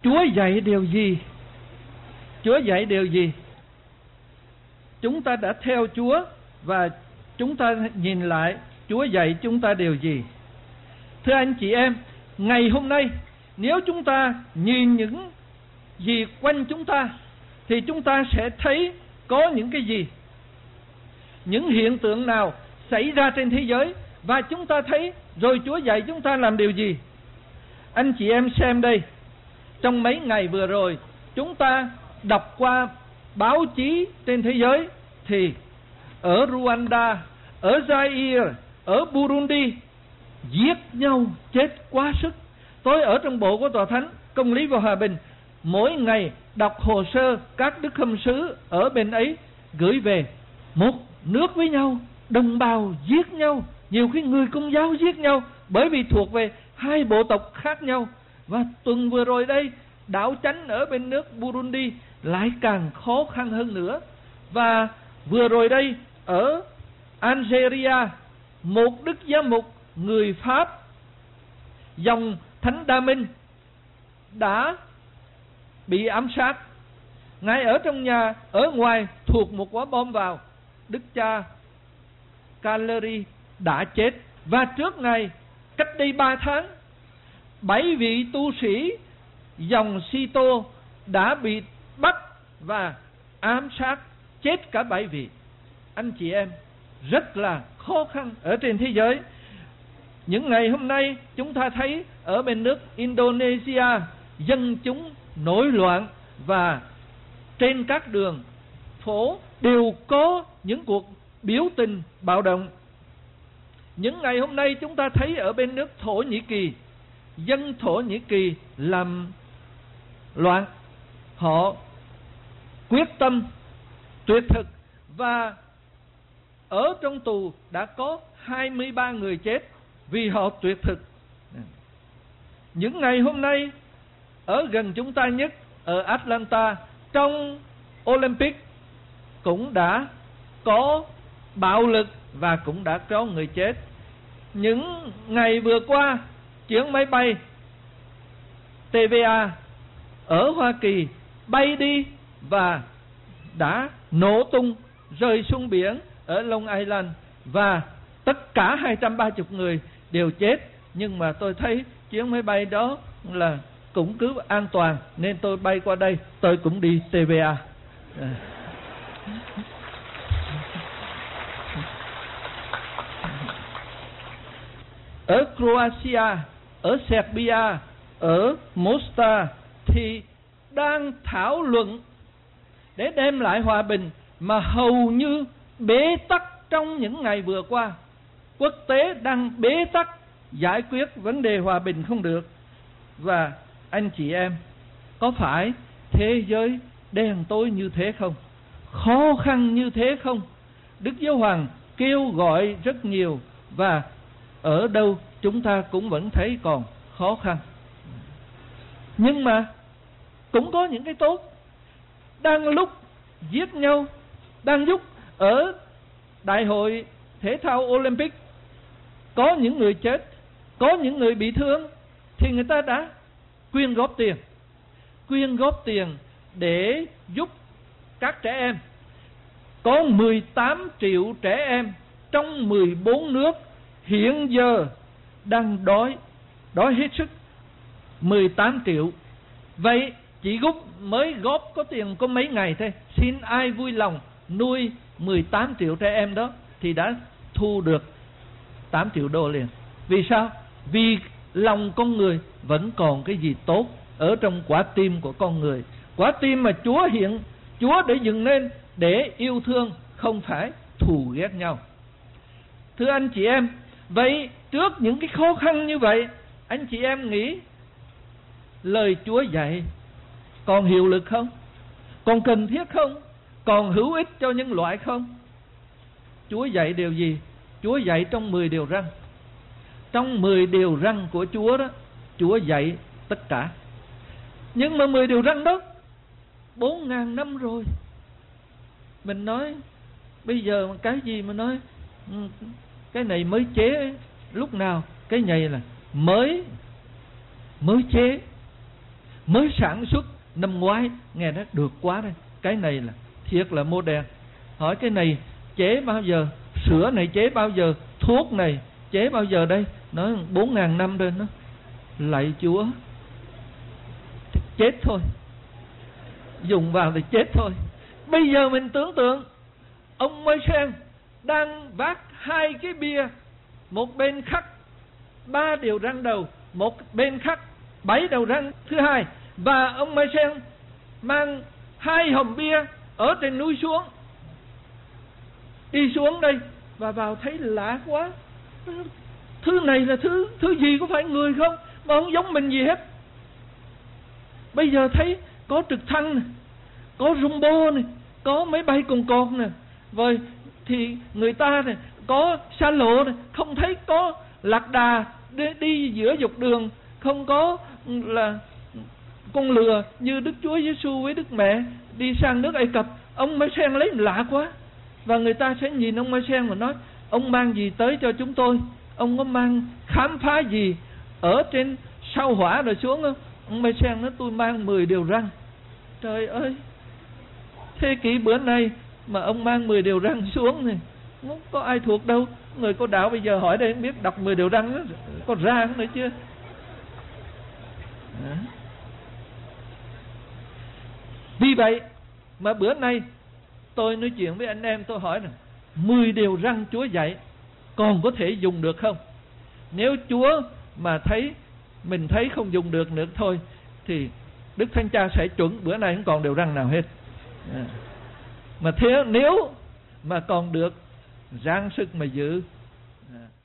Chúa dạy điều gì? Chúa dạy điều gì? Chúng ta đã theo Chúa và chúng ta nhìn lại Chúa dạy chúng ta điều gì. Thưa anh chị em, ngày hôm nay nếu chúng ta nhìn những gì quanh chúng ta thì chúng ta sẽ thấy có những cái gì, những hiện tượng nào xảy ra trên thế giới, và chúng ta thấy rồi Chúa dạy chúng ta làm điều gì. Anh chị em xem đây, trong mấy ngày vừa rồi chúng ta đọc qua báo chí trên thế giới thì ở Rwanda, ở Zaire, ở Burundi giết nhau chết quá sức. Tôi ở trong bộ của Tòa Thánh Công lý và Hòa bình, mỗi ngày đọc hồ sơ các đức khâm sứ ở bên ấy gửi về. Một nước với nhau, đồng bào giết nhau, nhiều khi người Công giáo giết nhau bởi vì thuộc về hai bộ tộc khác nhau. Và tuần vừa rồi đây, đảo chánh ở bên nước Burundi lại càng khó khăn hơn nữa. Và vừa rồi đây ở Algeria, một đức giám mục người Pháp dòng Thánh Đa Minh đã bị ám sát. Ngài ở trong nhà, ở ngoài thuộc một quả bom vào. Đức cha Caleri đã chết. Và trước Ngài, cách đây 3 tháng, 7 vị tu sĩ dòng Sito đã bị bắt và ám sát, chết cả 7 vị. Anh chị em, rất là khó khăn ở trên thế giới. Những ngày hôm nay chúng ta thấy ở bên nước Indonesia, dân chúng nổi loạn và trên các đường phố đều có những cuộc biểu tình bạo động. Những ngày hôm nay chúng ta thấy ở bên nước Thổ Nhĩ Kỳ, dân Thổ Nhĩ Kỳ làm loạn, họ quyết tâm tuyệt thực, và ở trong tù đã có 23 người chết vì họ tuyệt thực. Những ngày hôm nay ở gần chúng ta nhất, ở Atlanta, trong Olympic cũng đã có bạo lực và cũng đã có người chết. Những ngày vừa qua, chuyến máy bay TVA ở Hoa Kỳ bay đi và đã nổ tung rơi xuống biển ở Long Island, và tất cả 230 người đều chết. Nhưng mà tôi thấy chuyến máy bay đó là cũng cứ an toàn nên tôi bay qua đây, tôi cũng đi TVA. Ở Croatia, ở Serbia, ở Mostar thì đang thảo luận để đem lại hòa bình mà hầu như bế tắc trong những ngày vừa qua. Quốc tế đang bế tắc giải quyết vấn đề hòa bình không được. Và anh chị em, có phải thế giới đen tối như thế không? Khó khăn như thế không? Đức Giáo Hoàng kêu gọi rất nhiều, và ở đâu chúng ta cũng vẫn thấy còn khó khăn. Nhưng mà cũng có những cái tốt. Đang lúc giết nhau, đang lúc ở Đại hội Thể thao Olympic có những người chết, có những người bị thương, thì người ta đã quyên góp tiền để giúp các trẻ em. Có 18 triệu trẻ em trong 14 nước hiện giờ đang đói hết sức. 18 triệu. Vậy chị Gúc mới góp có tiền có mấy ngày thôi, xin ai vui lòng nuôi 18 triệu trẻ em đó thì đã thu được 8 triệu đô liền. Vì sao? Vì lòng con người vẫn còn cái gì tốt ở trong quả tim của con người. Quả tim mà Chúa để dựng nên để yêu thương, không phải thù ghét nhau. Thưa anh chị em, vậy trước những cái khó khăn như vậy, anh chị em nghĩ lời Chúa dạy còn hiệu lực không? Còn cần thiết không? Còn hữu ích cho nhân loại không? Chúa dạy điều gì? Chúa dạy trong 10 điều răn. Trong 10 điều răn của Chúa đó, Chúa dạy tất cả. Nhưng mà 10 điều răn đó 4.000 năm rồi. Mình nói bây giờ cái gì mà nói cái này mới chế, lúc nào cái này là mới chế. mới sản xuất năm ngoái. Nghe nó được quá đây. Cái này là thiệt là modern. Hỏi cái này chế bao giờ? Sữa này chế bao giờ? Thuốc này chế bao giờ đây? Nói 4.000 năm rồi. Nó lạy Chúa, chết thôi, dùng vào thì chết thôi. Bây giờ mình tưởng tượng ông Môi-se đang vác 2 cái bia, một bên khắc 3 điều răng đầu, một bên khắc 7 đầu răng thứ hai, và ông Môi-se mang 2 hòm bia ở trên núi xuống, đi xuống đây và vào thấy lạ quá. Thứ này là thứ gì, có phải người không mà không giống mình gì hết. Bây giờ thấy có trực thăng này, có Rumbo này, có máy bay cùng cột nè, rồi thì người ta này có xa lộ này, không thấy có lạc đà đi giữa dục đường, không có là con lừa như Đức Chúa Giêsu với Đức Mẹ đi sang nước Ai Cập. Ông Môi-se lấy lạ quá, và người ta sẽ nhìn ông Môi-se mà nói: ông mang gì tới cho chúng tôi? Ông có mang khám phá gì ở trên sao hỏa rồi xuống không? Ông Môi-se nói: tôi mang 10 điều răn. Trời ơi, thế kỷ bữa nay mà ông mang 10 điều răn xuống thì không có ai thuộc đâu. Người có đạo bây giờ hỏi đây không biết đọc 10 điều răn đó, có ra nữa chưa? Vì vậy mà bữa nay tôi nói chuyện với anh em, tôi hỏi rằng 10 điều răn Chúa dạy còn có thể dùng được không? Nếu Chúa mà mình thấy không dùng được nữa thôi, thì Đức Thánh Cha sẽ chuẩn bữa nay không còn điều răn nào hết. Mà nếu mà còn được, ráng sức mà giữ.